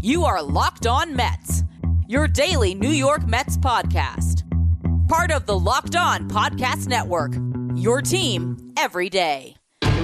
You are Locked On Mets, your daily New York Mets podcast. Part of the Locked On Podcast Network, your team every day.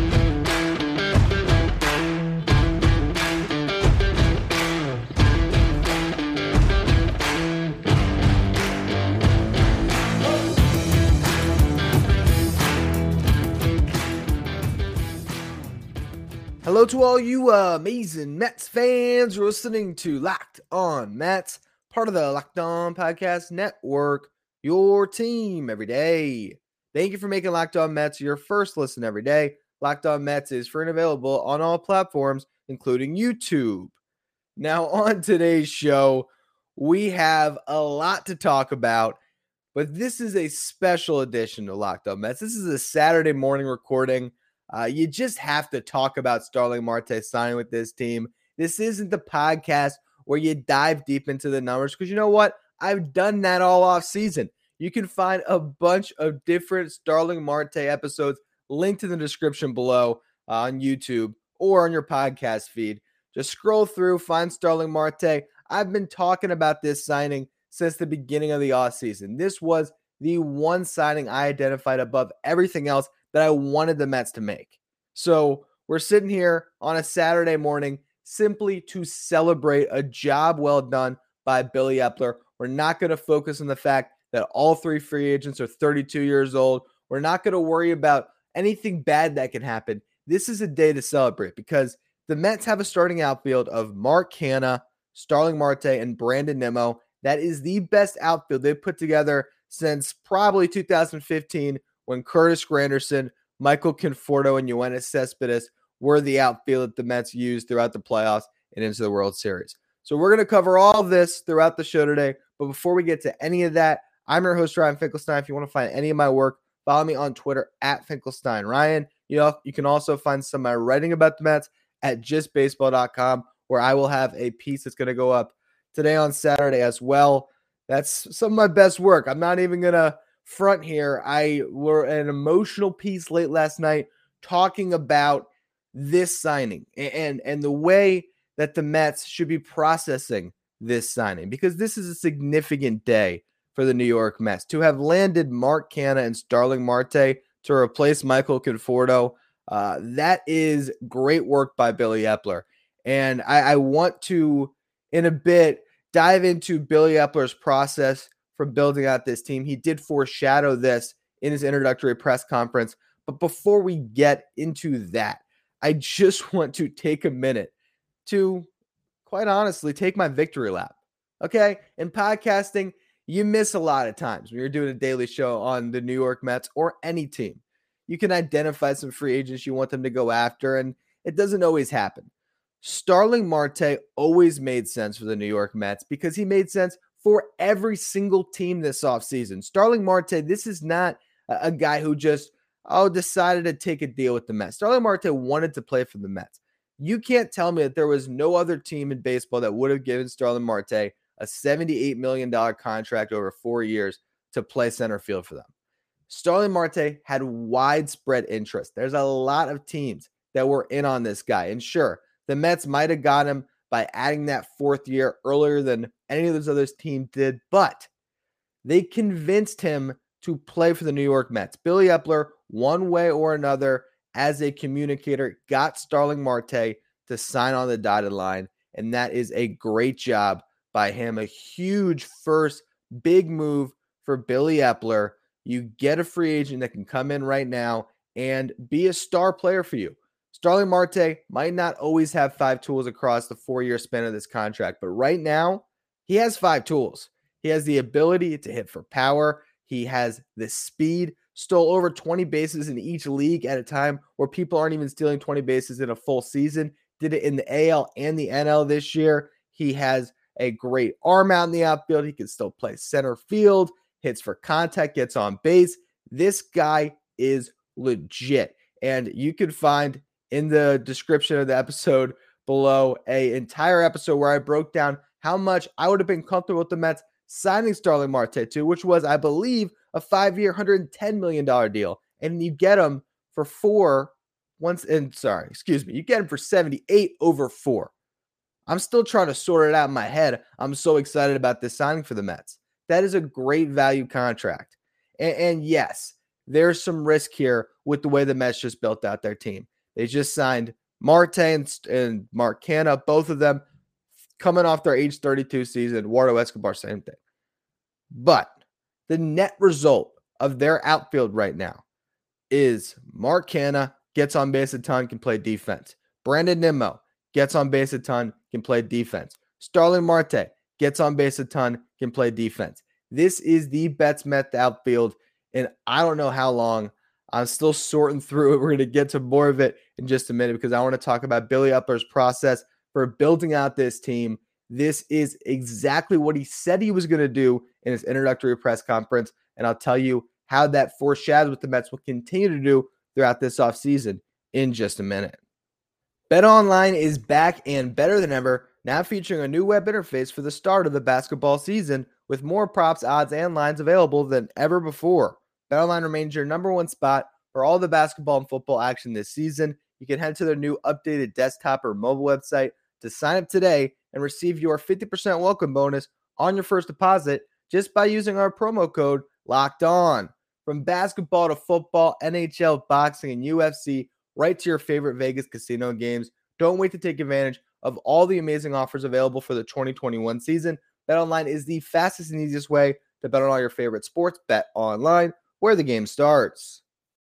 Hello to all you amazing Mets fans. You're listening to Locked On Mets, part of the Locked On Podcast Network, your team every day. Thank you for making Locked On Mets your first listen every day. Locked On Mets is free and available on all platforms, including YouTube. Now, on today's show, we have a lot to talk about, but this is a special edition of Locked On Mets. This is a Saturday morning recording. You just have to talk about Starling Marte signing with this team. This isn't the podcast where you dive deep into the numbers because you know what? I've done that all off season. You can find a bunch of different Starling Marte episodes linked in the description below on YouTube or on your podcast feed. Just scroll through, find Starling Marte. I've been talking about this signing since the beginning of the offseason. This was the one signing I identified above everything else that I wanted the Mets to make. So we're sitting here on a Saturday morning simply to celebrate a job well done by Billy Eppler. We're not going to focus on the fact that all three free agents are 32 years old. We're not going to worry about anything bad that can happen. This is a day to celebrate because the Mets have a starting outfield of Mark Canha, Starling Marte, and Brandon Nimmo. That is the best outfield they've put together since probably 2015 when Curtis Granderson, Michael Conforto, and Yoenis Cespedes were the outfield that the Mets used throughout the playoffs and into the World Series. So we're going to cover all of this throughout the show today. But before we get to any of that, I'm your host, Ryan Finkelstein. If you want to find any of my work, follow me on Twitter at Finkelstein Ryan. You can also find some of my writing about the Mets at justbaseball.com, where I will have a piece that's going to go up today on Saturday as well. That's some of my best work. I'm not even going to front here. I were an emotional piece late last night talking about this signing and the way that the Mets should be processing this signing, because this is a significant day for the New York Mets to have landed Mark Canha and Starling Marte to replace Michael Conforto. That is great work by Billy Eppler. And I want to, in a bit, dive into Billy Eppler's process for building out this team. He did foreshadow this in his introductory press conference. But before we get into that, I just want to take a minute to, quite honestly, take my victory lap. Okay? In podcasting, you miss a lot of times when you're doing a daily show on the New York Mets or any team. You can identify some free agents you want them to go after, and it doesn't always happen. Starling Marte always made sense for the New York Mets because he made sense for every single team this offseason. Starling Marte, this is not a guy who just decided to take a deal with the Mets. Starling Marte wanted to play for the Mets. You can't tell me that there was no other team in baseball that would have given Starling Marte a $78 million contract over 4 years to play center field for them. Starling Marte had widespread interest. There's a lot of teams that were in on this guy. And sure, the Mets might have got him by adding that fourth year earlier than any of those other teams did, but they convinced him to play for the New York Mets. Billy Eppler, one way or another, as a communicator, got Starling Marte to sign on the dotted line, and that is a great job by him. A huge first big move for Billy Eppler. You get a free agent that can come in right now and be a star player for you. Starling Marte might not always have 5 tools across the 4-year span of this contract, but right now, he has 5 tools. He has the ability to hit for power. He has the speed, stole over 20 bases in each league at a time where people aren't even stealing 20 bases in a full season. Did it in the AL and the NL this year. He has a great arm out in the outfield. He can still play center field, hits for contact, gets on base. This guy is legit. And you can find in the description of the episode below an entire episode where I broke down how much I would have been comfortable with the Mets signing Starling Marte to, which was, I believe, a 5-year, $110 million deal. And you get him for you get him for 78 over 4. I'm still trying to sort it out in my head. I'm so excited about this signing for the Mets. That is a great value contract. And yes, there's some risk here with the way the Mets just built out their team. They just signed Marte and Mark Canha, both of them coming off their age 32 season. Eduardo Escobar, same thing. But the net result of their outfield right now is Mark Canha gets on base a ton, can play defense. Brandon Nimmo gets on base a ton, can play defense. Starling Marte gets on base a ton, can play defense. This is the best Mets outfield, and I don't know how long. I'm still sorting through it. We're going to get to more of it in just a minute because I want to talk about Billy Eppler's process for building out this team. This is exactly what he said he was going to do in his introductory press conference, and I'll tell you how that foreshadows what the Mets will continue to do throughout this offseason in just a minute. BetOnline is back and better than ever, now featuring a new web interface for the start of the basketball season with more props, odds, and lines available than ever before. BetOnline remains your number one spot for all the basketball and football action this season. You can head to their new updated desktop or mobile website to sign up today and receive your 50% welcome bonus on your first deposit just by using our promo code LOCKEDON. From basketball to football, NHL, boxing, and UFC, right to your favorite Vegas casino games. Don't wait to take advantage of all the amazing offers available for the 2021 season. BetOnline is the fastest and easiest way to bet on all your favorite sports. Bet online, where the game starts.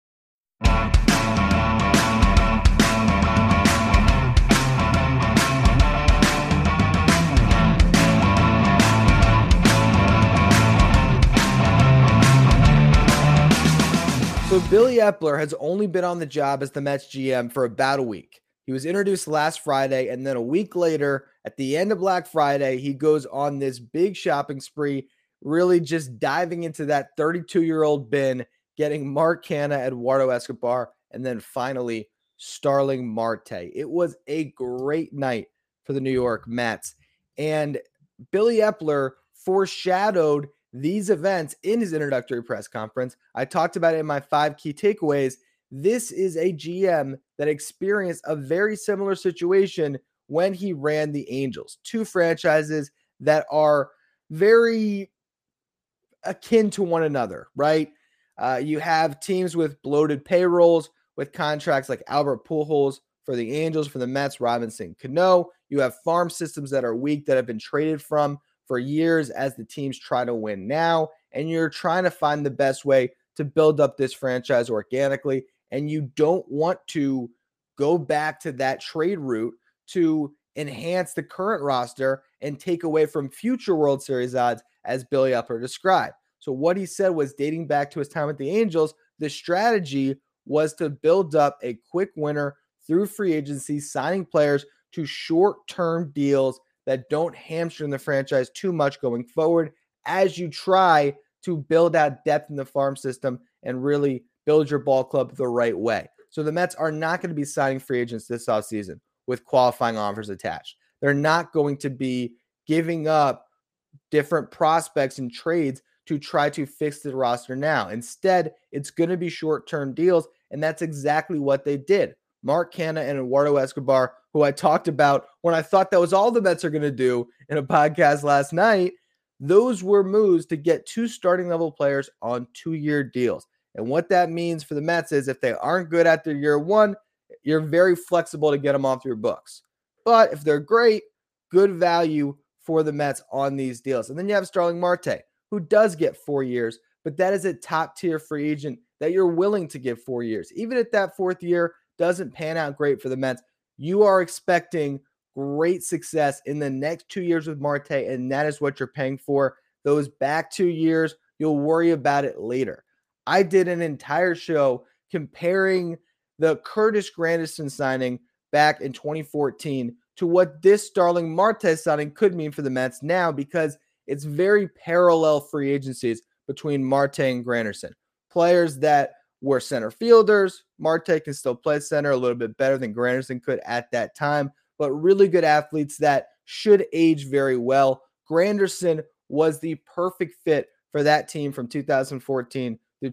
So Billy Eppler has only been on the job as the Mets GM for about a week. He was introduced last Friday, and then a week later, at the end of Black Friday, he goes on this big shopping spree, really just diving into that 32-year-old bin, getting Mark Canha, Eduardo Escobar, and then finally Starling Marte. It was a great night for the New York Mets, and Billy Eppler foreshadowed these events in his introductory press conference. I talked about it in my 5 key takeaways. This is a GM that experienced a very similar situation when he ran the Angels. 2 franchises that are very akin to one another, right? You have teams with bloated payrolls, with contracts like Albert Pujols for the Angels, for the Mets, Robinson Cano. You have farm systems that are weak that have been traded from for years as the teams try to win now, and you're trying to find the best way to build up this franchise organically, and you don't want to go back to that trade route to enhance the current roster and take away from future World Series odds, as Billy Eppler described. So what he said was, dating back to his time with the Angels, the strategy was to build up a quick winner through free agency, signing players to short-term deals that don't hamstring the franchise too much going forward as you try to build out depth in the farm system and really build your ball club the right way. So the Mets are not going to be signing free agents this offseason with qualifying offers attached. They're not going to be giving up different prospects and trades to try to fix the roster now. Instead, it's going to be short-term deals, and that's exactly what they did. Mark Canha and Eduardo Escobar, who I talked about when I thought that was all the Mets are going to do in a podcast last night, those were moves to get 2 starting level players on 2-year deals. And what that means for the Mets is if they aren't good at their year 1, you're very flexible to get them off your books. But if they're great, good value for the Mets on these deals. And then you have Starling Marte, who does get 4 years, but that is a top tier free agent that you're willing to give 4 years. Even if that 4th year doesn't pan out great for the Mets, you are expecting great success in the next 2 years with Marte, and that is what you're paying for. Those back 2 years, you'll worry about it later. I did an entire show comparing the Curtis Granderson signing back in 2014 to what this Starling Marte signing could mean for the Mets now, because it's very parallel free agencies between Marte and Granderson. Players that were center fielders. Marte can still play center a little bit better than Granderson could at that time, but really good athletes that should age very well. Granderson was the perfect fit for that team from 2014 through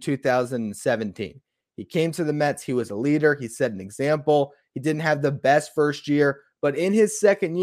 2017. He came to the Mets. He was a leader. He set an example. He didn't have the best first year, but in his second year,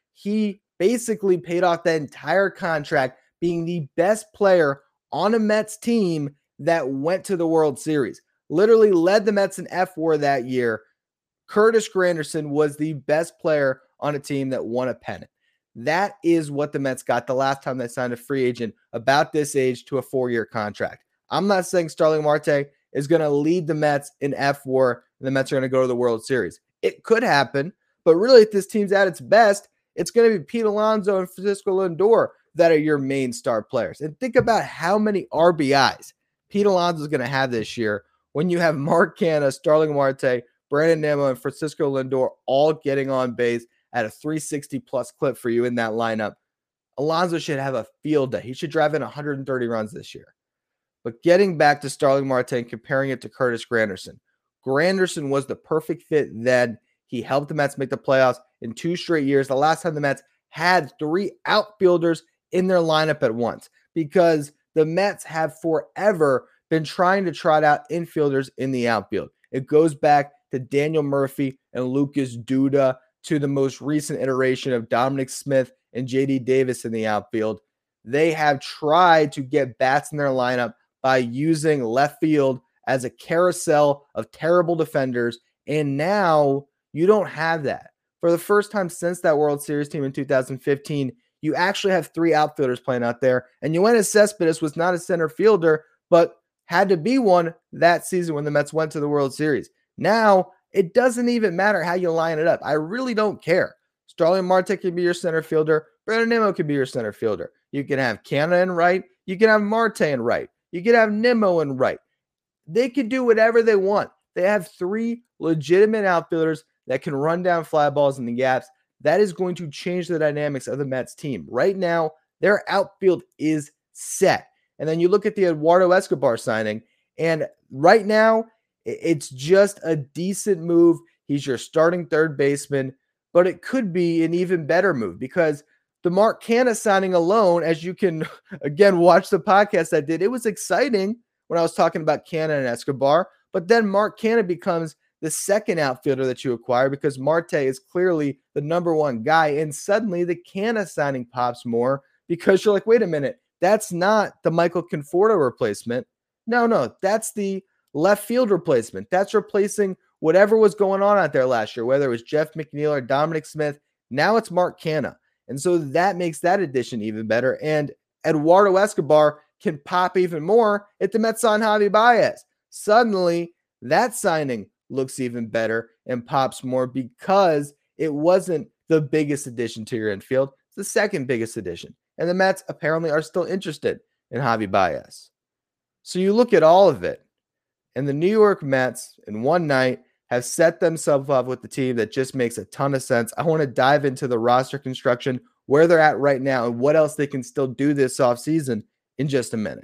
he basically paid off that entire contract, being the best player on a Mets team that went to the World Series. Literally led the Mets in F4 that year. Curtis Granderson was the best player on a team that won a pennant. That is what the Mets got the last time they signed a free agent about this age to a 4-year contract. I'm not saying Starling Marte is going to lead the Mets in F4 and the Mets are going to go to the World Series. It could happen, but really if this team's at its best, it's going to be Pete Alonso and Francisco Lindor that are your main star players. And think about how many RBIs Pete Alonso is going to have this year when you have Mark Canha, Starling Marte, Brandon Nimmo, and Francisco Lindor all getting on base at a 360-plus clip for you in that lineup. Alonso should have a field day. He should drive in 130 runs this year. But getting back to Starling Marte and comparing it to Curtis Granderson, Granderson was the perfect fit then. He helped the Mets make the playoffs in 2 straight years. The last time the Mets had 3 outfielders in their lineup at once, because the Mets have forever been trying to trot out infielders in the outfield. It goes back to Daniel Murphy and Lucas Duda, to the most recent iteration of Dominic Smith and JD Davis in the outfield. They have tried to get bats in their lineup by using left field as a carousel of terrible defenders, and now you don't have that. For the first time since that World Series team in 2015, you actually have 3 outfielders playing out there, and Yoenis Cespedes was not a center fielder, but had to be one that season when the Mets went to the World Series. Now, it doesn't even matter how you line it up. I really don't care. Starling Marte can be your center fielder. Brandon Nimmo can be your center fielder. You can have Canha in right. You can have Marte in right. You can have Nimmo in right. They can do whatever they want. They have 3 legitimate outfielders that can run down fly balls in the gaps. That is going to change the dynamics of the Mets team. Right now, their outfield is set. And then you look at the Eduardo Escobar signing, and right now, it's just a decent move. He's your starting third baseman, but it could be an even better move because the Mark Canha signing alone, as you can, again, watch the podcast I did, it was exciting when I was talking about Canha and Escobar, but then Mark Canha becomes the second outfielder that you acquire because Marte is clearly the number 1 guy, and suddenly the Canha signing pops more because you're like, wait a minute, that's not the Michael Conforto replacement. No, that's the left field replacement. That's replacing whatever was going on out there last year, whether it was Jeff McNeil or Dominic Smith. Now it's Mark Canha. And so that makes that addition even better. And Eduardo Escobar can pop even more if the Mets sign Javi Baez. Suddenly, that signing looks even better and pops more because it wasn't the biggest addition to your infield. It's the second biggest addition. And the Mets apparently are still interested in Javi Baez. So you look at all of it, and the New York Mets in one night have set themselves up with the team that just makes a ton of sense. I want to dive into the roster construction, where they're at right now, and what else they can still do this offseason in just a minute.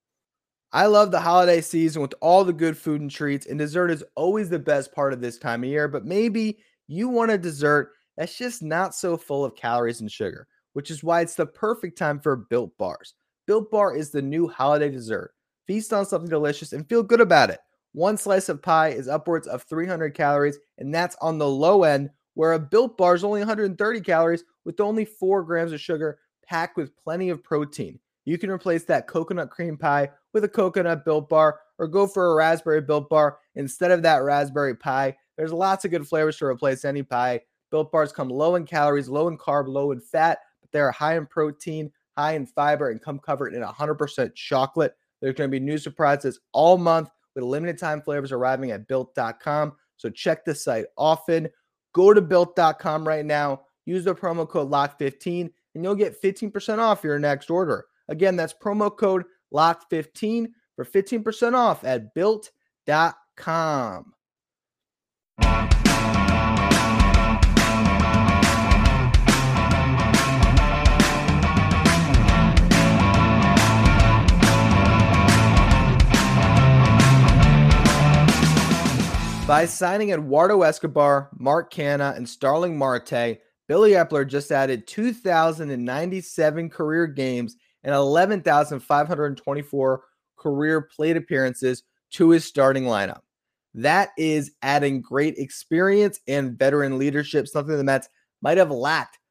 I love the holiday season with all the good food and treats, and dessert is always the best part of this time of year, but maybe you want a dessert that's just not so full of calories and sugar, which is why it's the perfect time for Built Bars. Built Bar is the new holiday dessert. Feast on something delicious and feel good about it. One slice of pie is upwards of 300 calories, and that's on the low end, where a Built Bar is only 130 calories with only 4 grams of sugar, packed with plenty of protein. You can replace that coconut cream pie with a coconut Built Bar, or go for a raspberry Built Bar instead of that raspberry pie. There's lots of good flavors to replace any pie. Built Bars come low in calories, low in carb, low in fat, but they're high in protein, high in fiber, and come covered in 100% chocolate. There's going to be new surprises all month with limited time flavors arriving at Built.com. So check the site often. Go to Built.com right now. Use the promo code LOCK15 and you'll get 15% off your next order. Again, that's promo code LOCK15 for 15% off at Built.com. By signing Eduardo Escobar, Mark Canha, and Starling Marte, Billy Epler just added 2,097 career games and 11,524 career plate appearances to his starting lineup. That is adding great experience and veteran leadership, something the Mets might have lacked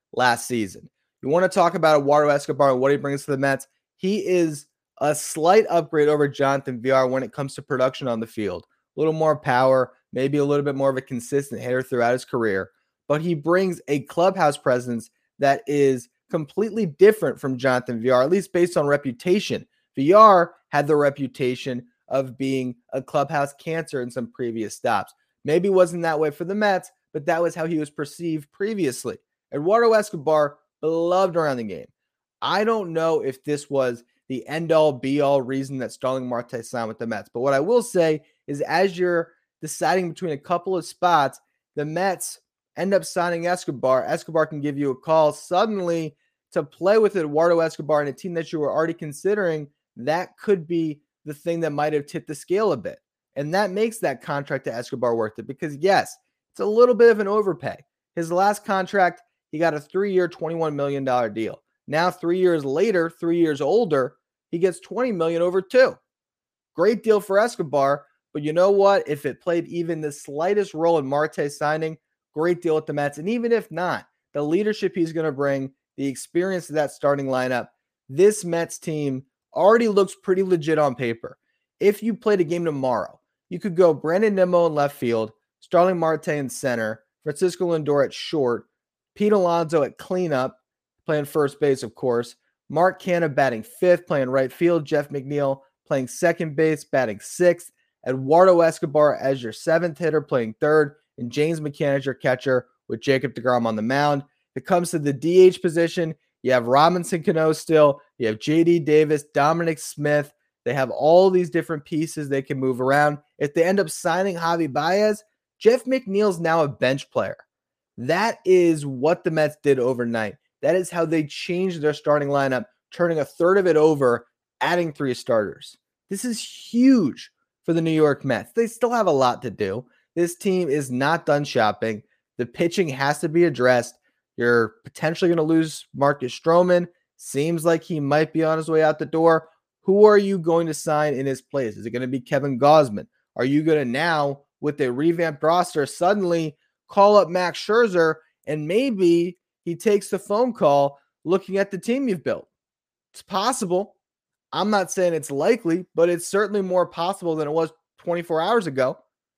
last season. You want to talk about Eduardo Escobar and what he brings to the Mets? He is a slight upgrade over Jonathan Villar when it comes to production on the field. A little more power, maybe a little bit more of a consistent hitter throughout his career. But he brings a clubhouse presence that is completely different from Jonathan Villar, at least based on reputation. Villar had the reputation of being a clubhouse cancer in some previous stops. Maybe it wasn't that way for the Mets, but that was how he was perceived previously. Eduardo Escobar, beloved around the game. I don't know if this was the end-all, be-all reason that Starling Marte signed with the Mets. But what I will say is as you're deciding between a couple of spots, the Mets end up signing Escobar. Escobar can give you a call suddenly to play with Eduardo Escobar and a team that you were already considering. That could be the thing that might have tipped the scale a bit. And that makes that contract to Escobar worth it because, yes, it's a little bit of an overpay. His last contract, he got a 3-year, $21 million deal. Now, 3 years later, 3 years older, he gets $20 million over 2. Great deal for Escobar, but you know what? If it played even the slightest role in Marte's signing, great deal with the Mets. And even if not, the leadership he's going to bring, the experience of that starting lineup, this Mets team already looks pretty legit on paper. If you played a game tomorrow, you could go Brandon Nimmo in left field, Starling Marte in center, Francisco Lindor at short, Pete Alonso at cleanup, playing first base, of course, Mark Canha batting fifth, playing right field, Jeff McNeil playing second base, batting sixth, Eduardo Escobar as your seventh hitter, playing third, and James McCann as your catcher with Jacob deGrom on the mound. If it comes to the DH position, you have Robinson Cano still, you have JD Davis, Dominic Smith. They have all these different pieces they can move around. If they end up signing Javi Baez, Jeff McNeil's now a bench player. That is what the Mets did overnight. That is how they changed their starting lineup, turning a third of it over, adding 3 starters. This is huge for the New York Mets. They still have a lot to do. This team is not done shopping. The pitching has to be addressed. You're potentially going to lose Marcus Stroman. Seems like he might be on his way out the door. Who are you going to sign in his place? Is it going to be Kevin Gausman? Are you going to now, with a revamped roster, suddenly call up Max Scherzer and maybe he takes the phone call looking at the team you've built? It's possible. I'm not saying it's likely, but it's certainly more possible than it was 24 hours ago.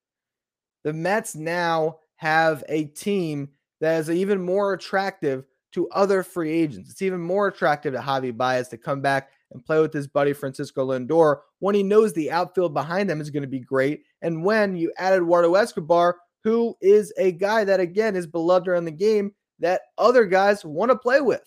The Mets now have a team that is even more attractive to other free agents. It's even more attractive to Javi Baez to come back and play with his buddy Francisco Lindor when he knows the outfield behind them is going to be great. And when you add Eduardo Escobar, who is a guy that, again, is beloved around the game that other guys want to play with.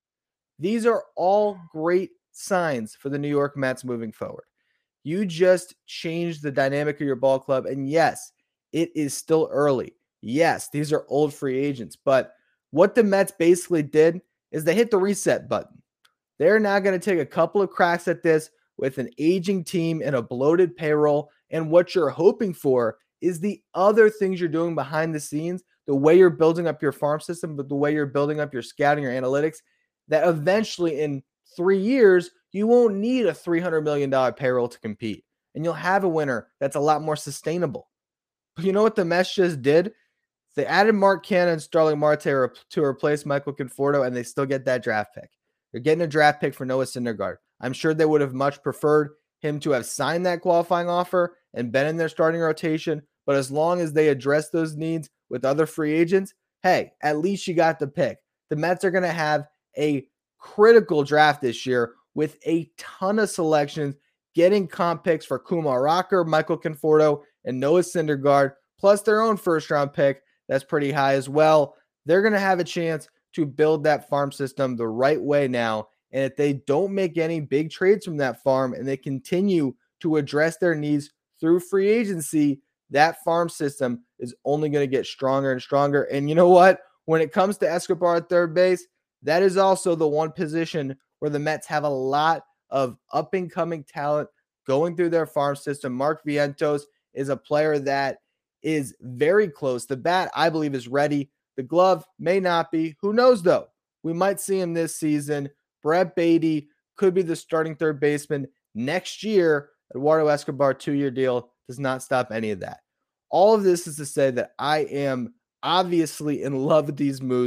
These are all great signs for the New York Mets moving forward. You just changed the dynamic of your ball club. And yes, it is still early. Yes, these are old free agents. But what the Mets basically did is they hit the reset button. They're now going to take a couple of cracks at this with an aging team and a bloated payroll. And what you're hoping for is the other things you're doing behind the scenes, the way you're building up your farm system, but the way you're building up your scouting, your analytics, that eventually in 3 years, you won't need a $300 million payroll to compete. And you'll have a winner that's a lot more sustainable. But you know what the Mets just did? They added Mark Canha and Starling Marte to replace Michael Conforto, and they still get that draft pick. They're getting a draft pick for Noah Syndergaard. I'm sure they would have much preferred him to have signed that qualifying offer and been in their starting rotation. But as long as they address those needs with other free agents, hey, at least you got the pick. The Mets are going to have a critical draft this year with a ton of selections, getting comp picks for Kumar Rocker, Michael Conforto, and Noah Syndergaard, plus their own first-round pick that's pretty high as well. They're going to have a chance to build that farm system the right way now. And if they don't make any big trades from that farm and they continue to address their needs through free agency, that farm system is only going to get stronger and stronger. And you know what? When it comes to Escobar at third base, that is also the one position where the Mets have a lot of up-and-coming talent going through their farm system. Mark Vientos is a player that is very close. The bat, I believe, is ready. The glove may not be. Who knows, though? We might see him this season. Brett Baty could be the starting third baseman next year. Eduardo Escobar 2-year deal does not stop any of that. All of this is to say that I am obviously in love with these moves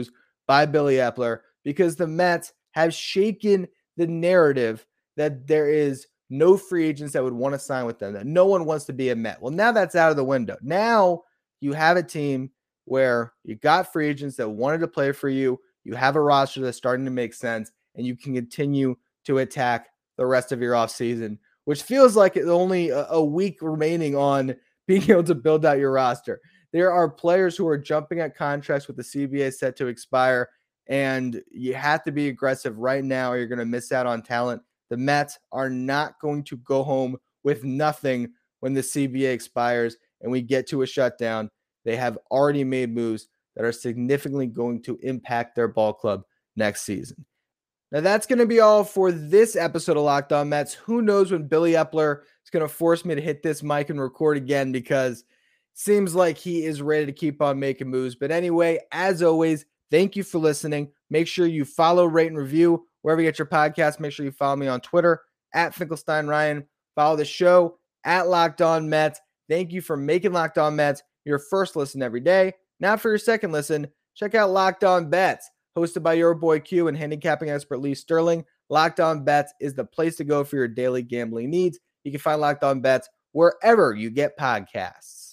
by Billy Epler because the Mets have shaken the narrative that there is no free agents that would want to sign with them, that no one wants to be a Met. Well, now that's out of the window. Now you have a team where you got free agents that wanted to play for you. You have a roster that's starting to make sense, and you can continue to attack the rest of your offseason, which feels like it's only a week remaining on being able to build out your roster. There are players who are jumping at contracts with the CBA set to expire, and you have to be aggressive right now or you're going to miss out on talent. The Mets are not going to go home with nothing when the CBA expires and we get to a shutdown. They have already made moves that are significantly going to impact their ball club next season. Now, that's going to be all for this episode of Locked On Mets. Who knows when Billy Epler is going to force me to hit this mic and record again, because it seems like he is ready to keep on making moves. But anyway, as always, thank you for listening. Make sure you follow, rate, and review wherever you get your podcast. Make sure you follow me on Twitter at FinkelsteinRyan. Follow the show at Locked On Mets. Thank you for making Locked On Mets your first listen every day. Now for your second listen, check out Locked On Bets, hosted by your boy Q and handicapping expert Lee Sterling. Locked On Bets is the place to go for your daily gambling needs. You can find Locked On Bets wherever you get podcasts.